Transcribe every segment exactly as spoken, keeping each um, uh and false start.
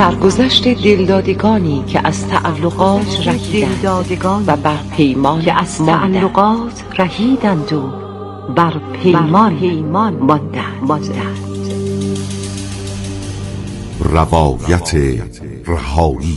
سرگذشت دلدادگانی که از تعلقات رهیدند و بر پیمان که از تعلقات رهیدند و بر پیمان ماندند. روایت رهایی.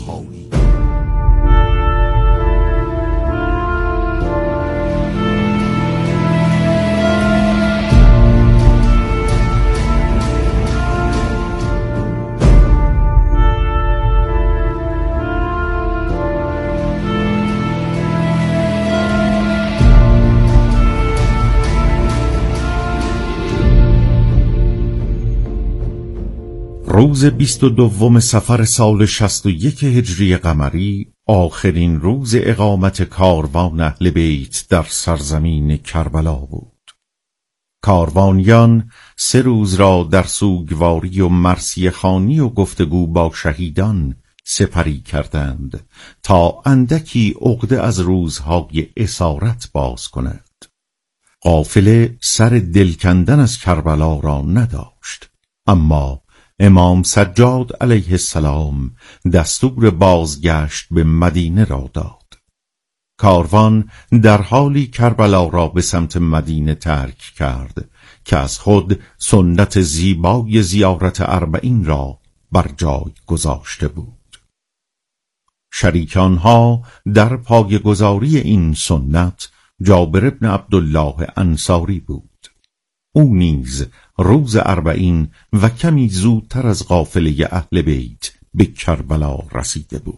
روز بیست و دوم صفر سال شصت و یک هجری قمری، آخرین روز اقامت کاروان اهل بیت در سرزمین کربلا بود. کاروانیان سه روز را در سوگواری و مرثیه خوانی و گفتگو با شهیدان سپری کردند تا اندکی عقده از روزهای اسارت باز کند. قافله سر دل کندن از کربلا را نداشت، اما امام سجاد علیه السلام دستور بازگشت به مدینه را داد. کاروان در حالی کربلا را به سمت مدینه ترک کرد که از خود سنت زیبای زیارت اربعین را بر جای گذاشته بود. شریکانها در پایه‌گذاری این سنت جابر بن عبدالله انصاری بود. او نیز روز اربعین و کمی زودتر از قافله اهل بیت به کربلا رسیده بود.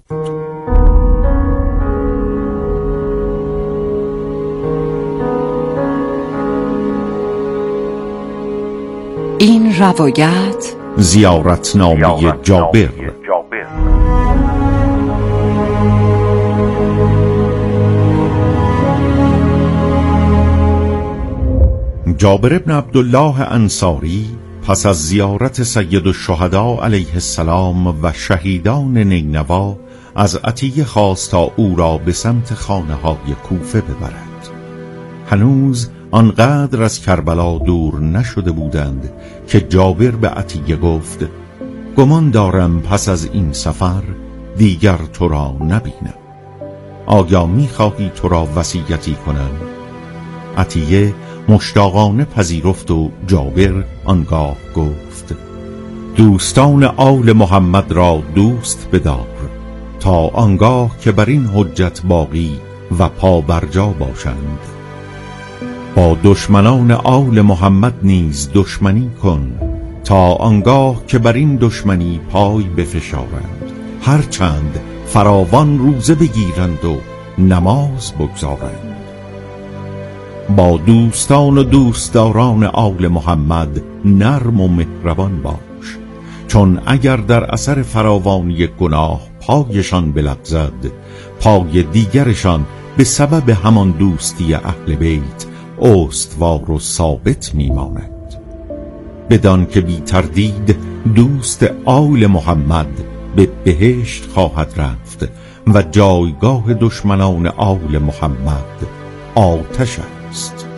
این روایت زیارتنامه جابر. جابر بن عبدالله انصاری پس از زیارت سید الشهدا علیه السلام و شهیدان نینوا از عطیه خواست تا او را به سمت خانه های کوفه ببرد. هنوز آنقدر از کربلا دور نشده بودند که جابر به عطیه گفت: گمان دارم پس از این سفر دیگر تو را نبینم. آیا می‌خواهی تو را وصیتی کنم؟ عطیه مشتاقانه پذیرفت و جابر آنگاه گفت: دوستان آل محمد را دوست بدار تا آنگاه که بر این حجت باقی و پابرجا باشند. با دشمنان آل محمد نیز دشمنی کن تا آنگاه که بر این دشمنی پای بفشارند، هرچند فراوان روزه بگیرند و نماز بگزارند. با دوستان و دوستداران آل محمد نرم و مهربان باش، چون اگر در اثر فراوانی گناه پایشان بلغزد، پای دیگرشان به سبب همان دوستی اهل بیت استوار و ثابت میماند. بدان که بی تردید دوست آل محمد به بهشت خواهد رفت و جایگاه دشمنان آل محمد آتش است.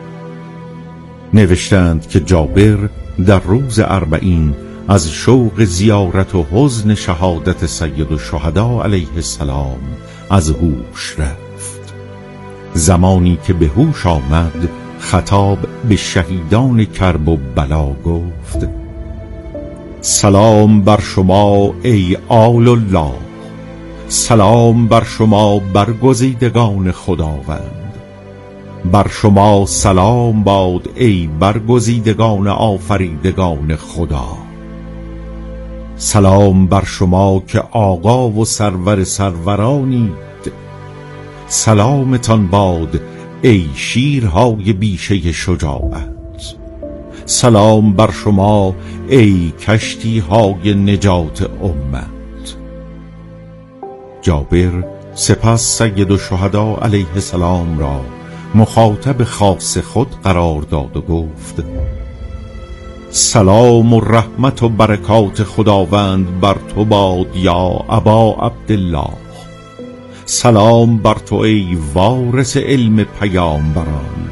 نوشتند که جابر در روز اربعین از شوق زیارت و حزن شهادت سید الشهدا علیه السلام از هوش رفت. زمانی که به هوش آمد خطاب به شهیدان کرب و بلا گفت: سلام بر شما ای آل الله، سلام بر شما برگزیدگان خداوند، بر شما سلام باد ای برگزیدگان آفریدگان خدا. سلام بر شما که آقا و سرور سرورانید، سلامتان باد ای شیرهای بیشه شجاعت. سلام بر شما ای کشتی های نجات امت. جابر سپس سید الشهدا علیه السلام را مخاطب خاص خود قرار داد و گفت: سلام و رحمت و برکات خداوند بر تو باد یا ابا عبدالله. سلام بر تو ای وارث علم پیامبران.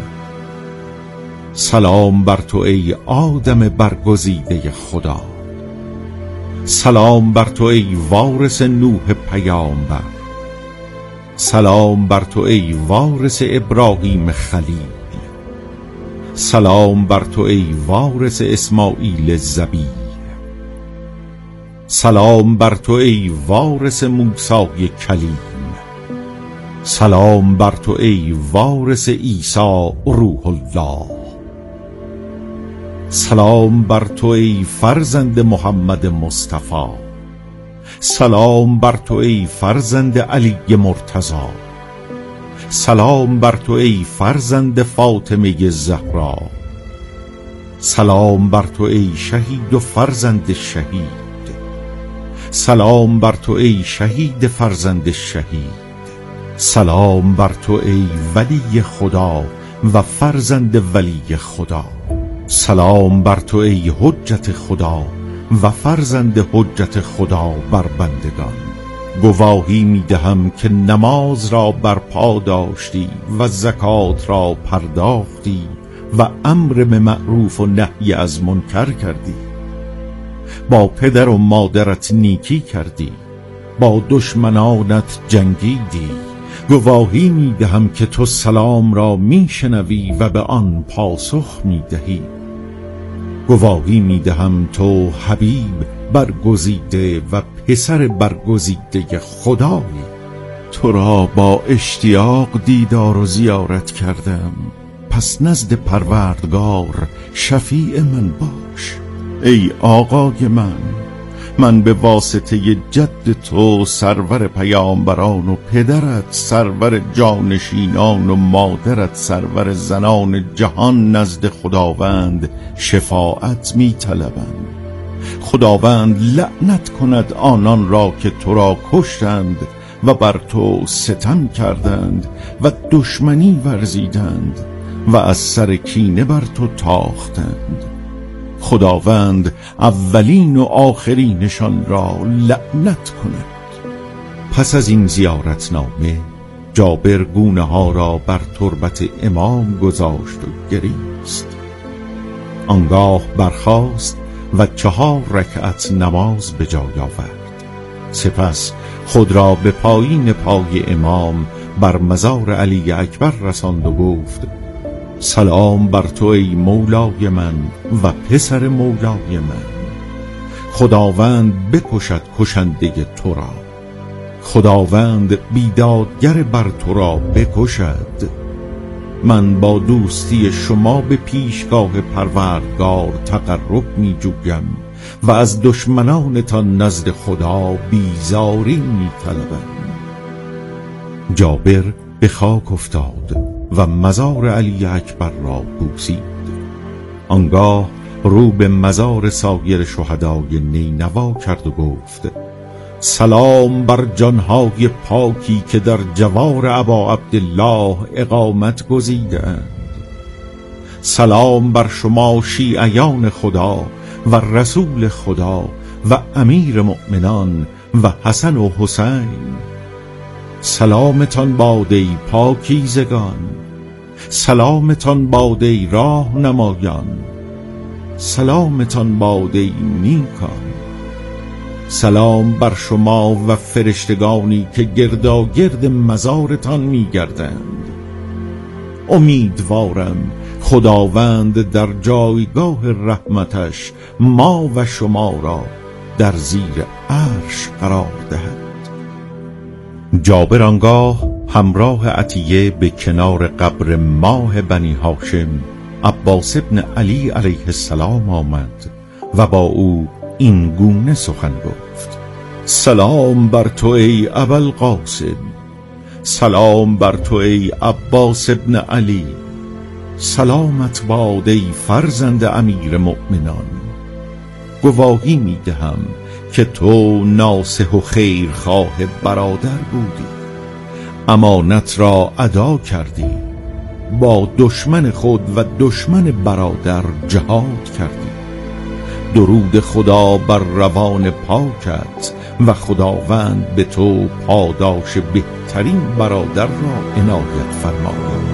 سلام بر تو ای آدم برگزیده خدا. سلام بر تو ای وارث نوح پیامبر، سلام بر تو ای وارث ابراهیم خلیل، سلام بر تو ای وارث اسماعیل ذبیح، سلام بر تو ای وارث موسی کلیم، سلام بر تو ای وارث عیسی روح الله، سلام بر تو ای فرزند محمد مصطفی، سلام بر تو ای فرزند علی مرتضی، سلام بر تو ای فرزند فاطمه زهرا، سلام بر تو ای شهید و فرزند شهید، سلام بر تو ای شهید فرزند شهید، سلام بر تو ای ولی خدا و فرزند ولی خدا، سلام بر تو ای حجت خدا و فرزند حجت خدا بر بندگان. گواهی می دهم که نماز را برپا داشتی و زکات را پرداختی و امر به معروف و نهی از منکر کردی، با پدر و مادرت نیکی کردی، با دشمنانت جنگیدی. گواهی می دهم که تو سلام را می شنوی و به آن پاسخ می دهی. گواهی می دهم تو حبیب برگزیده و پسر برگزیده خدایی. تو را با اشتیاق دیدار و زیارت کردم، پس نزد پروردگار شفیع من باش. ای آقای من، من به واسطه جد تو سرور پیامبران و پدرت سرور جانشینان و مادرت سرور زنان جهان نزد خداوند شفاعت می طلبم. خداوند لعنت کند آنان را که تو را کشتند و بر تو ستم کردند و دشمنی ورزیدند و از سر کینه بر تو تاختند. خداوند اولین و آخرینشان را لعنت کند. پس از این زیارتنامه جابر گونه ها را بر تربت امام گذاشت و گریست. آنگاه برخاست و چهار رکعت نماز به جای آورد. سپس خود را به پایین پای امام بر مزار علی اکبر رساند و گفت: سلام بر تو ای مولای من و پسر مولای من. خداوند بکشد کشنده تو را، خداوند بیدادگر بر تو را بکشد. من با دوستی شما به پیشگاه پروردگار تقرب می جویم و از دشمنانتان نزد خدا بیزاری می طلبم. جابر به خاک افتاد و مزار علی اکبر را بوسید. آنگاه رو به مزار سایر شهدای نینوا کرد و گفت: سلام بر جانهای پاکی که در جوار ابا عبدالله اقامت گزیدند. سلام بر شما شیعیان خدا و رسول خدا و امیر مؤمنان و حسن و حسین. سلامتان باد ای پاکیزگان، سلامتان باد ای راه نمایان، سلامتان باد ای نیکان. سلام بر شما و فرشتگانی که گرداگرد مزارتان می گردند. امیدوارم خداوند در جایگاه رحمتش ما و شما را در زیر عرش قرار دهد. جابر آنگاه همراه عطیه به کنار قبر ماه بنی هاشم عباس ابن علی علیه السلام آمد و با او این گونه سخن گفت: سلام بر تو ای ابوالقاسم، سلام بر تو ای عباس ابن علی، سلامت باد ای فرزند امیر مؤمنان. گواهی می دهم که تو ناصح و خیرخواه برادر بودی، امانت را ادا کردی، با دشمن خود و دشمن برادر جهاد کردی. درود خدا بر روان پاکت و خداوند به تو پاداش بهترین برادر را عنایت فرماید.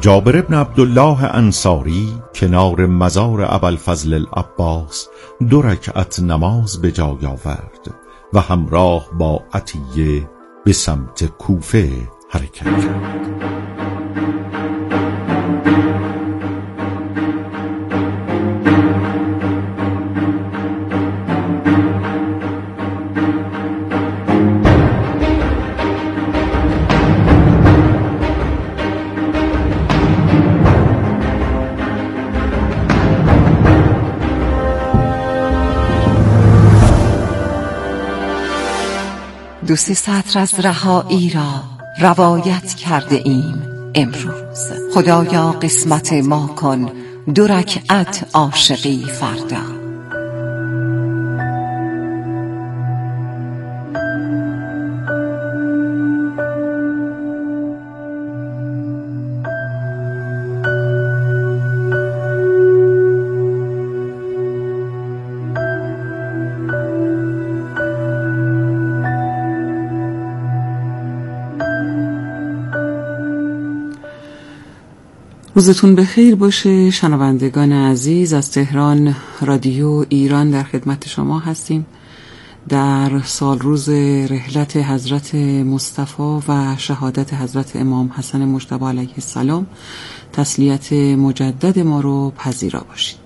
جابر بن عبدالله انصاری کنار مزار ابوالفضل العباس دو رکعت نماز به جای آورد و همراه با عطیه به سمت کوفه حرکت کرد. دو سه سطر از رهایی را روایت کرده ایم امروز. خدایا قسمت ما کن دو رکعت عاشقی فردا. روزتون بخیر باشه شنوندگان عزیز. از تهران رادیو ایران در خدمت شما هستیم در سال روز رحلت حضرت مصطفی و شهادت حضرت امام حسن مجتبی علیه السلام. تسلیت مجدد ما رو پذیرا باشید.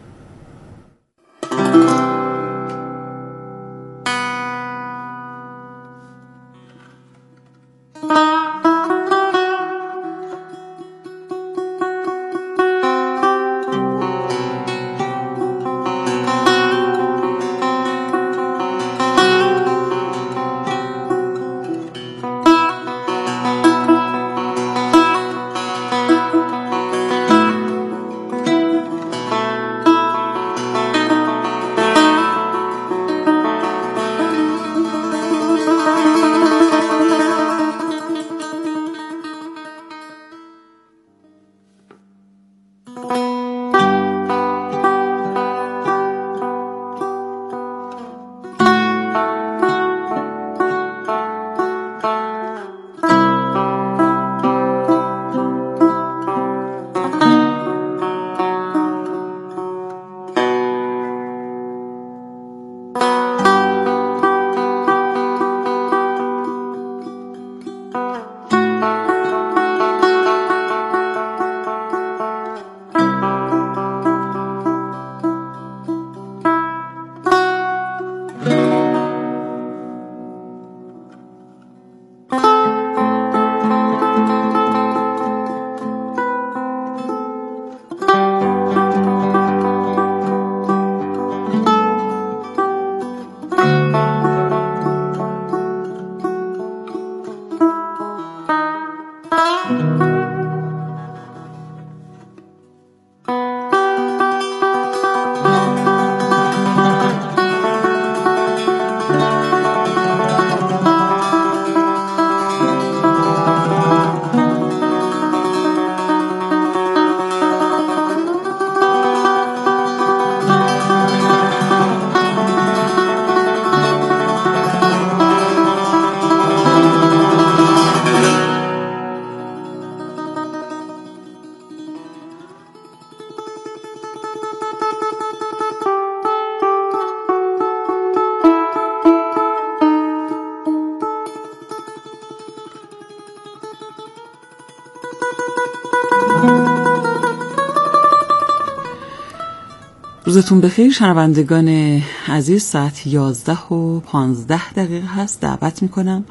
روزتون بخیر شنوندگان عزیز. ساعت یازده و پانزده دقیقه هست. دعوت میکنم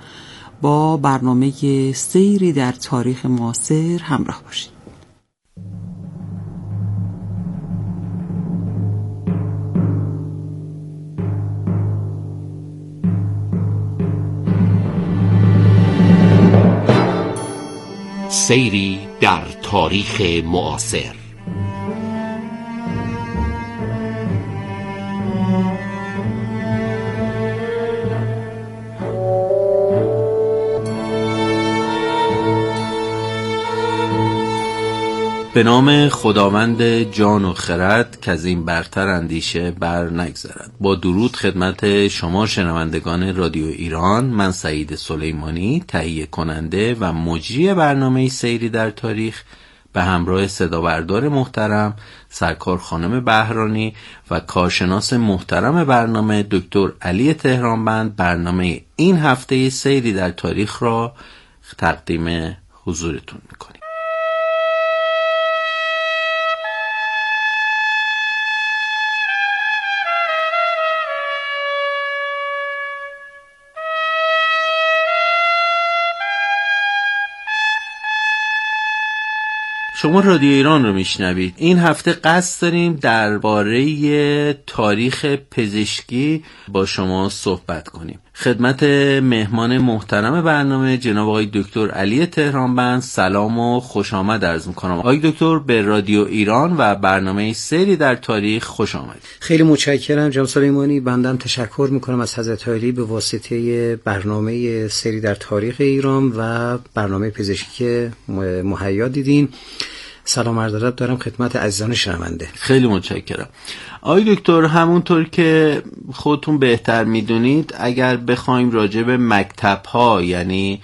با برنامه سیری در تاریخ معاصر همراه باشید. سیری در تاریخ معاصر. به نام خداوند جان و خرد که از این برتر اندیشه بر نگذرد. با درود خدمت شما شنوندگان رادیو ایران، من سعید سلیمانی تهیه کننده و مجری برنامه سیری در تاریخ به همراه صدابردار محترم سرکار خانم بهرانی و کارشناس محترم برنامه دکتر علی تهرانبند برنامه این هفته سیری در تاریخ را تقدیم حضورتون میکنیم. شما رادیو ایران رو میشنوید. این هفته قصد داریم درباره تاریخ پزشکی با شما صحبت کنیم. خدمت مهمان محترم برنامه جناب آقای دکتر علی تهرانبند سلام و خوش آمد عرض میکنم. آقای دکتر به رادیو ایران و برنامه سری در تاریخ خوش آمدید. خیلی متشکرم جناب سلیمانی. بندم تشکر میکنم از حضرت عالی به واسطه برنامه سری در تاریخ ایران و برنامه پزشکی که مهیا دیدین. سلام عرض ادب دارم خدمت عزیزان شنونده. خیلی متشکرم. آقای دکتر، همونطور که خودتون بهتر میدونید اگر بخوایم راجع به مکتب‌ها یعنی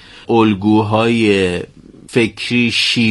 الگوهای فکری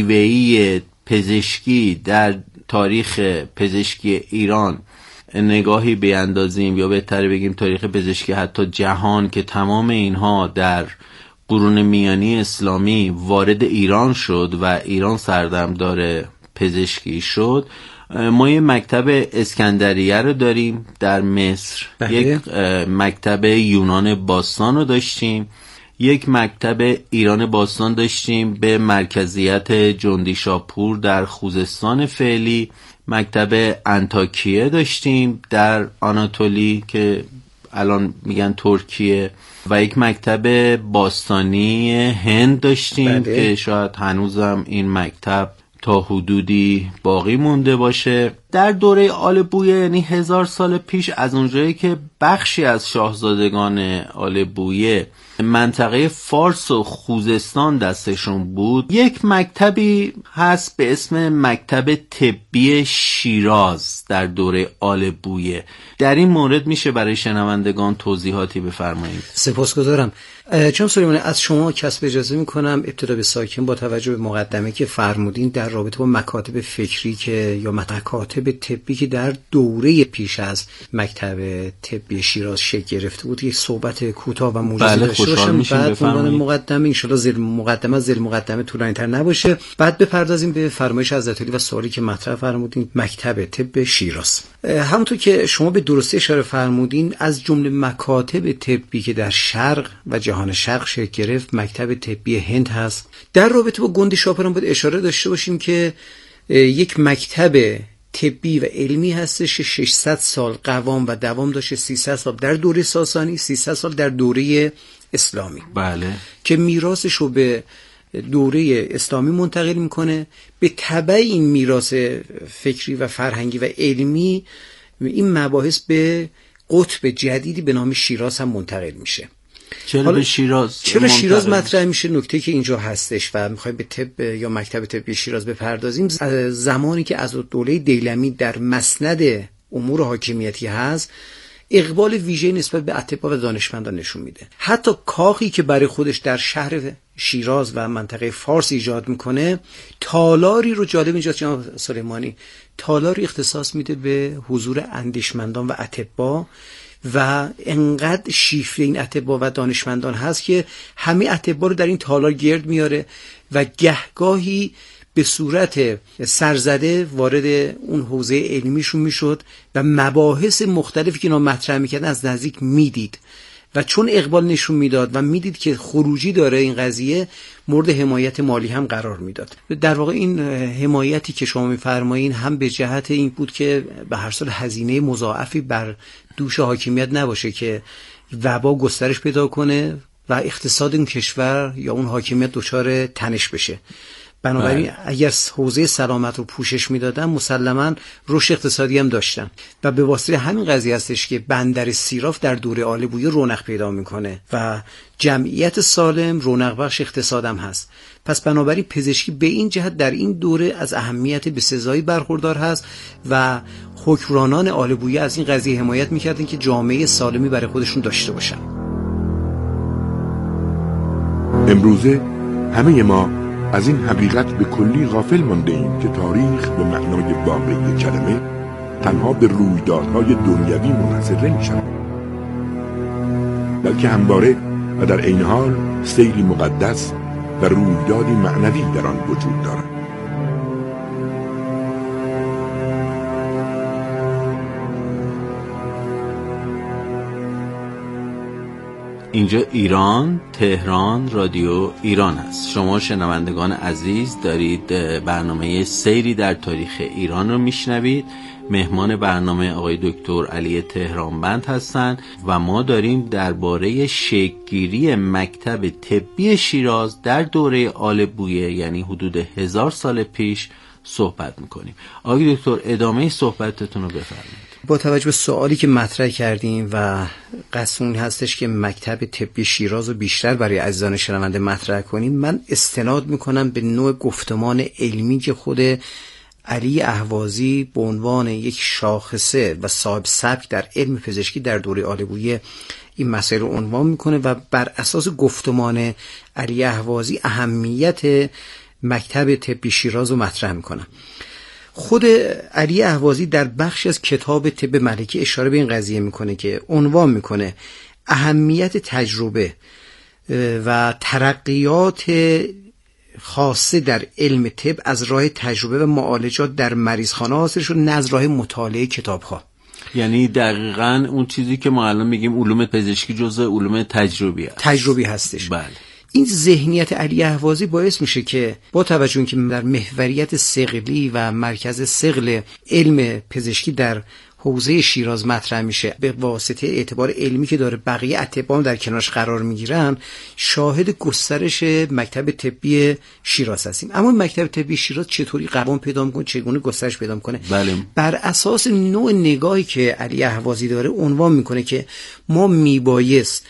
شیوهی پزشکی در تاریخ پزشکی ایران نگاهی بیاندازیم یا بهتر بگیم تاریخ پزشکی حتی جهان که تمام اینها در قرون میانی اسلامی وارد ایران شد و ایران سردمدار پزشکی شد، ما یه مکتب اسکندریه رو داریم در مصر، بله. یک مکتب یونان باستان رو داشتیم، یک مکتب ایران باستان داشتیم به مرکزیت جندیشاپور در خوزستان فعلی، مکتب انطاکیه داشتیم در آناتولی که الان میگن ترکیه و یک مکتب باستانی هند داشتیم بله. که شاید هنوزم این مکتب تا حدودی باقی مونده باشه. در دوره آل بویه یعنی هزار سال پیش از اونجایی که بخشی از شاهزادگان آل بویه منطقه فارس و خوزستان دستشون بود، یک مکتبی هست به اسم مکتب طبی شیراز در دوره آل بویه. در این مورد میشه برای شنوندگان توضیحاتی بفرمایید؟ سپاسگزارم. جناب سلیمانی، از شما کسب اجازه میکنم ابتدا به ساکن با توجه به مقدمه که فرمودین در رابطه با مکاتب فکری که یا مکاتب طبی که در دوره پیش از مکتب طبی شیراز شکل گرفته بود یک صحبت کوتاه و موجز بله داشته باشم. بعد عنوان مقدمه ان شاءالله زیر مقدمه زیر مقدمه طولانی‌تر نباشه، بعد بپردازیم به فرمایش حضرت علی و سوالی که مطرح فرمودین مکتب طب شیراز. همونطور که شما به درستی اشاره فرمودین از جمله مکاتب طبی که در شرق و جهان شرق شکل گرفت مکتب طبی هند هست. در رابطه با گندیشاپور هم باید اشاره داشته باشیم که یک مکتب طبی و علمی هستش ششصد سال قوام و دوام داشته، سیصد سال در دوره ساسانی، سیصد سال در دوره اسلامی بله که میراثش رو به دوره اسلامی منتقل میکنه. به تبع این میراث فکری و فرهنگی و علمی این مباحث به قطب جدیدی به نام شیراز هم منتقل میشه. چرا به شیراز چرا شیراز مطرح میشه؟ نکته که اینجا هستش و میخوایم به طب یا مکتب طبی شیراز بپردازیم، زمانی که از دوره دیلمی در مسند امور حاکمیتی هست اقبال ویژه نسبت به اطباء و دانشمندان نشون میده. حتی کاخی که برای خودش در شهر شیراز و منطقه فارس ایجاد میکنه تالاری رو، جالب اینجاست جناب سلیمانی، تالاری اختصاص میده به حضور اندیشمندان و اطباء و انقدر شیفته این اطباء و دانشمندان هست که همه اطباء رو در این تالار گرد میاره و گهگاهی به صورت سرزده وارد اون حوزه علمیشون میشد و مباحث مختلفی که اینا مطرح میکردن از نزدیک میدید و چون اقبال نشون میداد و میدید که خروجی داره این قضیه، مورد حمایت مالی هم قرار میداد. در واقع این حمایتی که شما میفرمایین هم به جهت این بود که به هر حال هزینه مضاعفی بر دوش حاکمیت نباشه که وبا گسترش پیدا کنه و اقتصاد این کشور یا اون حاکمیت دچار تنش بشه. بنابراین اگر حوزه سلامت رو پوشش میدادن مسلماً رشد اقتصادی هم داشتن و به واسطه همین قضیه هستش که بندر سیراف در دوره آل بویه رونق پیدا میکنه و جمعیت سالم رونق بخش اقتصادم هست. پس بنابراین پزشکی به این جهت در این دوره از اهمیت بسزایی برخوردار هست و حکمرانان آل بویه از این قضیه حمایت میکردن که جامعه سالمی برای خودشون داشته باشن. امروزه همه ما از این حقیقت به کلی غافل مانده ایم که تاریخ به معنای واقعی کلمه تنها به رویدادهای دنیوی منحصر نمی‌شود، بلکه همواره و در عین حال سیری مقدس و رویدادی معنوی در آن وجود دارد. اینجا ایران، تهران، رادیو ایران است. شما شنوندگان عزیز دارید برنامه سیری در تاریخ ایران رو میشنوید. مهمان برنامه آقای دکتر علی تهرانبند هستند و ما داریم درباره شکل‌گیری مکتب طبی شیراز در دوره آل بویه، یعنی حدود هزار سال پیش صحبت میکنیم. آقای دکتر ادامه صحبتتون رو بفرمایید. با توجه به سوالی که مطرح کردیم و قصد هستش که مکتب طبی شیراز رو بیشتر برای عزیزان شنونده مطرح کنیم، من استناد میکنم به نوع گفتمان علمی که خود علی اهوازی به عنوان یک شاخصه و صاحب سبک در علم پزشکی در دوره آل بویه این مسائل رو عنوان میکنه و بر اساس گفتمان علی اهوازی اهمیت مکتب طبی شیراز رو مطرح میکنم. خود علی اهوازی در بخشی از کتاب طب ملکی اشاره به این قضیه میکنه که عنوان میکنه اهمیت تجربه و ترقیات خاصه در علم طب از راه تجربه و معالجات در مریضخانه حاصل شد نه از راه مطالعه کتاب‌ها. یعنی دقیقاً اون چیزی که ما الان میگیم علوم پزشکی جزء علوم تجربی هست. تجربی هستش. بله. این ذهنیت علی اهوازی باعث میشه که با توجه اینکه در محوریت ثقلی و مرکز ثقل علم پزشکی در حوزه شیراز مطرح میشه، به واسطه اعتبار علمی که داره بقیه اتباع در کنارش قرار میگیرن، شاهد گسترش مکتب طبی شیراز هستیم. اما مکتب طبی شیراز چطوری قوام پیدا میکنه، چگونه گسترش پیدا میکنه؟ بله. بر اساس نوع نگاهی که علی اهوازی داره عنوان میکنه که ما میبایست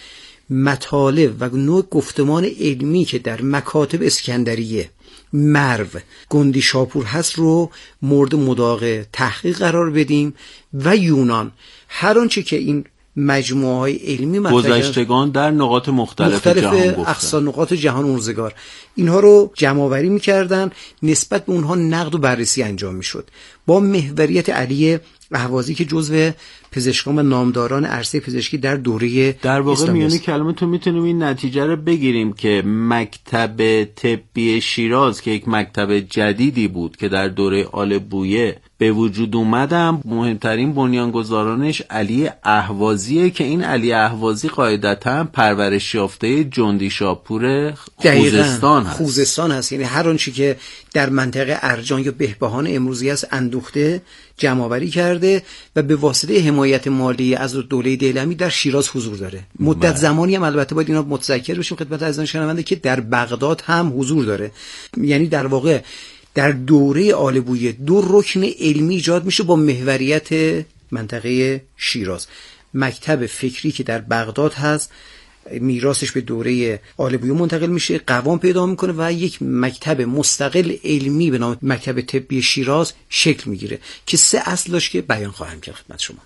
مطالب و نوع گفتمان علمی که در مکاتب اسکندریه، مرو، گندی شاپور هست رو مورد مداق تحقیق قرار بدیم و یونان، هر آنچه که این مجموعه های علمی گذشتگان در نقاط مختلف, مختلف جهان گفتن، اقصا نقاط جهان اون روزگار اینها رو جمع آوری می‌کردن، نسبت به اونها نقد و بررسی انجام می‌شد با محوریت علی اهوازی که جزو پزشکان و نامداران عرصه پزشکی در دوره در واقع میونی کلمتون میتونیم این نتیجه رو بگیریم که مکتب طبی شیراز که یک مکتب جدیدی بود که در دوره آل بویه به وجود اومدم، مهمترین بنیانگذارانش علی اهوازیه که این علی اهوازی قاعدتاً پرورش یافته جندی شاپور خوزستان هست. خوزستان هست، یعنی هر آنچه که در منطقه ارجان یا بهبهان امروزی است اندوخته، جمع آوری کرده و به واسطه حمایت مالی از دوله دیلمی در شیراز حضور داره. مدت بله. زمانی هم البته باید اینا متذکر بشیم خدمت عزیزان شنونده که در بغداد هم حضور داره. یعنی در واقع در دوره آل بویه دو رکن علمی ایجاد میشه با محوریت منطقه شیراز. مکتب فکری که در بغداد هست، میراثش به دوره آل بویه منتقل میشه، قوام پیدا میکنه و یک مکتب مستقل علمی به نام مکتب طبی شیراز شکل میگیره که سه اصل داشت که بیان خواهم کرد خدمت شما.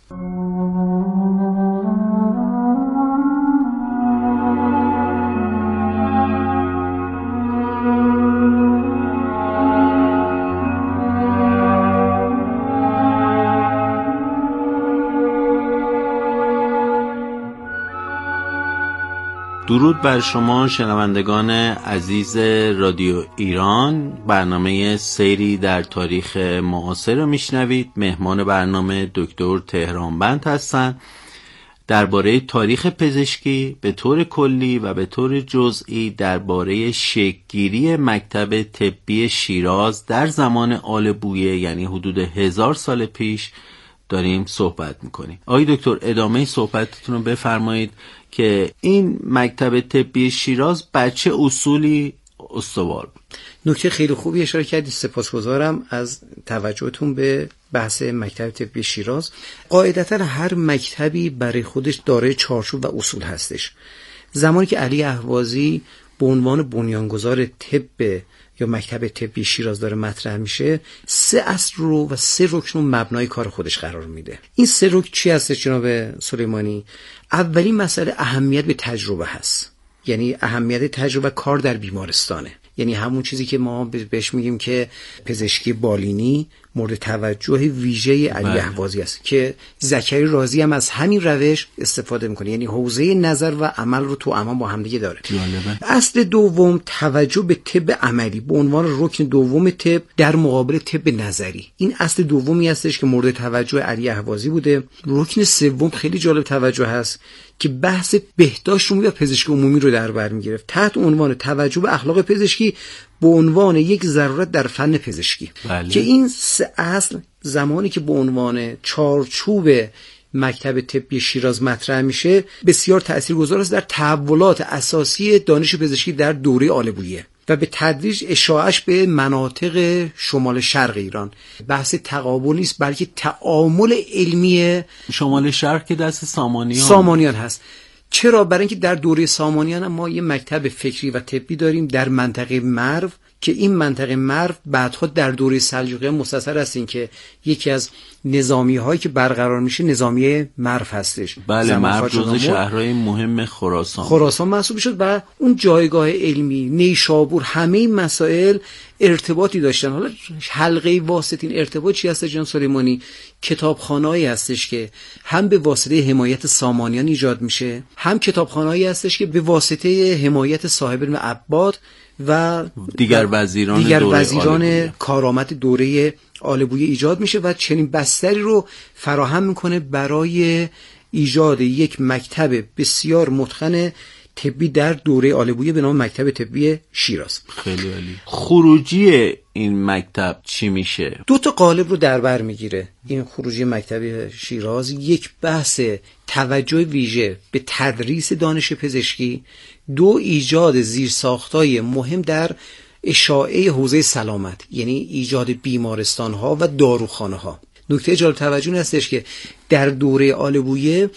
درود بر شما شنوندگان عزیز رادیو ایران. برنامه سیری در تاریخ معاصر رو میشنوید. مهمان برنامه دکتر تهرانبند هستند. درباره تاریخ پزشکی به طور کلی و به طور جزئی درباره شکل‌گیری مکتب طبی شیراز در زمان آل بویه، یعنی حدود هزار سال پیش داریم صحبت میکنیم. آقای دکتر ادامه صحبتتون رو بفرمایید که این مکتب طبی شیراز بر چه اصولی استوار بود؟ نکته خیلی خوبی اشاره کردید، سپاسگزارم از توجهتون به بحث مکتب طبی شیراز. قاعدتا هر مکتبی برای خودش دارای چارچوب و اصول هستش. زمانی که علی اهوازی به عنوان بنیانگذار طب یا مکتب طبی شیراز داره مطرح میشه، سه اصل رو و سه رکن رو مبنای کار خودش قرار میده. این سه رکن چی هستش جناب سلیمانی؟ اولین مسئله اهمیت به تجربه هست، یعنی اهمیت تجربه کار در بیمارستانه. یعنی همون چیزی که ما بهش میگیم که پزشکی بالینی مورد توجه ویژه علی اهوازی است که زکریا رازی هم از همین روش استفاده میکنه، یعنی حوزه نظر و عمل رو تو امان با همدیگه داره. جالبه. اصل دوم توجه به طب عملی به عنوان رکن دوم طب در مقابل طب نظری. این اصل دومی هستش که مورد توجه علی اهوازی بوده. رکن سوم خیلی جالب توجه هست که بحث بهداشت عمومی و پزشکی عمومی رو در بر میگرفت تحت عنوان توجه به اخلاق پزشکی به عنوان یک ضرورت در فن پزشکی. بله. که این سه اصل زمانی که به عنوان چارچوب مکتب طبی شیراز مطرح میشه بسیار تاثیرگذار است در تحولات اساسی دانش پزشکی در دوره آلبویه و به تدریج اشاعش به مناطق شمال شرق ایران. بحث تقابل نیست بلکه تعامل علمی. شمال شرق که دست سامانیان سامانیان هست. چرا؟ برای اینکه در دوره سامانیان ما یه مکتب فکری و طبی داریم در منطقه مرو که این منطقه مرو بعدها در دوره سلجوقیان مستثر هستین که یکی از نظامی هایی که برقرار میشه نظامیه مرو هستش. بله، مرو جزو شهرهای مهم خراسان خراسان محسوب شد و اون جایگاه علمی نیشابور همه این مسائل ارتباطی داشتن. حالا حلقه واسطین ارتباط چی هست جان سلیمانی؟ کتابخانه‌ای هستش که هم به واسطه حمایت سامانیان ایجاد میشه، هم کتابخانه‌ای هستش که به واسطه حمایت صاحب علم عباد و دیگر وزیران دیگر دوره وزیران آلبویه. کارآمد دوره آلبویه ایجاد میشه و چنین بستری رو فراهم میکنه برای ایجاد یک مکتب بسیار متقن طبی در دوره آلبویه به نام مکتب طبی شیراز. خیلی عالی. خروجی این مکتب چی میشه؟ دو تا قالب رو در بر میگیره این خروجی مکتب شیراز. یک بحث توجه ویژه به تدریس دانش پزشکی، دو ایجاد زیرساختای مهم در اشاعه حوزه سلامت، یعنی ایجاد بیمارستان ها و داروخانه ها. نکته جالب توجه این هستش که در دوره آلبویه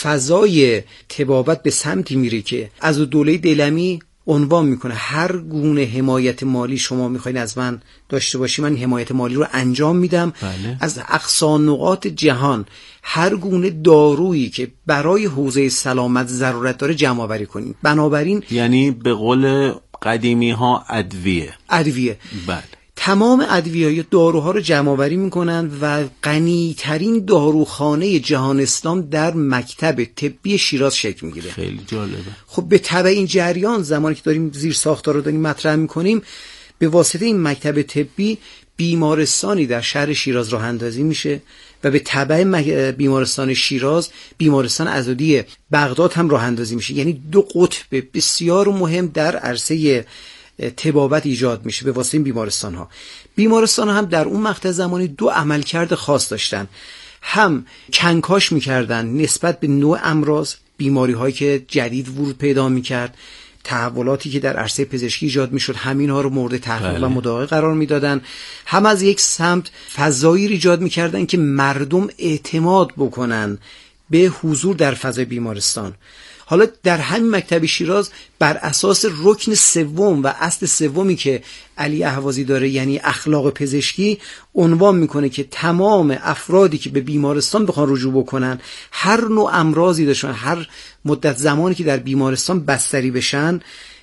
فضای طبابت به سمتی میره که از دوله دیلمی عنوان میکنه هر گونه حمایت مالی شما میخواین از من داشته باشی من حمایت مالی رو انجام میدم. بله. از اقصا نقاط جهان هر گونه دارویی که برای حوزه سلامت ضرورت داره جمع آوری کنیم. بنابراین یعنی به قول قدیمی ها ادویه ادویه بله. تمام ادویه یا داروها رو جمع آوری میکنن و غنی‌ترین داروخانه جهان اسلام در مکتب طبی شیراز شکل میگیره. خیلی جالبه. خب به تبع این جریان زمانی که داریم زیر ساختار رو داریم مطرح میکنیم به واسطه این مکتب طبی بیمارستانی در شهر شیراز راه اندازی میشه و به تبع بیمارستان شیراز بیمارستان عضدی بغداد هم راه اندازی میشه. یعنی دو قطب بسیار مهم در عرصه طبابت ایجاد میشه به واسطه این بیمارستان ها. بیمارستان ها هم در اون مقطع زمانی دو عملکرد خاص داشتن. هم کنکاش میکردن نسبت به نوع امراض، بیماری هایی که جدید ورود پیدا میکرد، تحولاتی که در عرصه پزشکی ایجاد میشد همین ها رو مورد تحقیق و مداوای قرار میدادن. هم از یک سمت فضایی ایجاد میکردن که مردم اعتماد بکنن به حضور در فضای بیمارستان. حالا در همین مکتب شیراز بر اساس رکن سوم و اصل سومی که علی اهوازی داره یعنی اخلاق پزشکی عنوان میکنه که تمام افرادی که به بیمارستان بخوان رجوع بکنن هر نوع امراضی داشتن هر مدت زمانی که در بیمارستان بستری بشن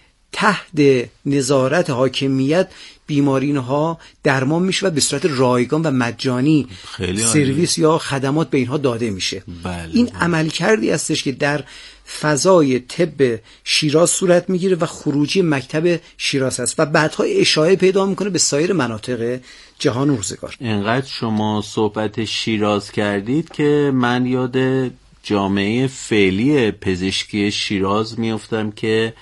تحت نظارت حاکمیت بیماری اینها درمان میشه و به صورت رایگان و مجانی سرویس یا خدمات به اینها داده میشه. بله این بله. عمل کردی هستش که در فضای طب شیراز صورت میگیره و خروجی مکتب شیراز هست و بعدها اشاعه پیدا میکنه به سایر مناطق جهان و روزگار. اینقدر شما صحبت شیراز کردید که من یاد جامعه فعلی پزشکی شیراز میافتم که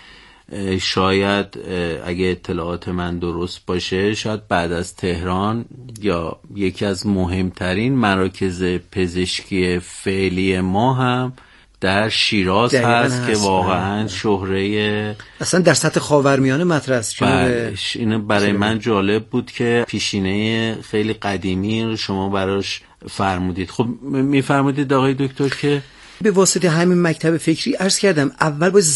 شاید اگه اطلاعات من درست باشه شاید بعد از تهران یا یکی از مهمترین مراکز پزشکی فعلی ما هم در شیراز هست, هست که واقعا شهره اصلا در سطح خاورمیانه مطرح است. اینو برای من جالب بود که پیشینه خیلی قدیمی رو شما براش فرمودید. خب میفرمودید آقای دکتر که به واسطه همین مکتب فکری عرض کردم اول باید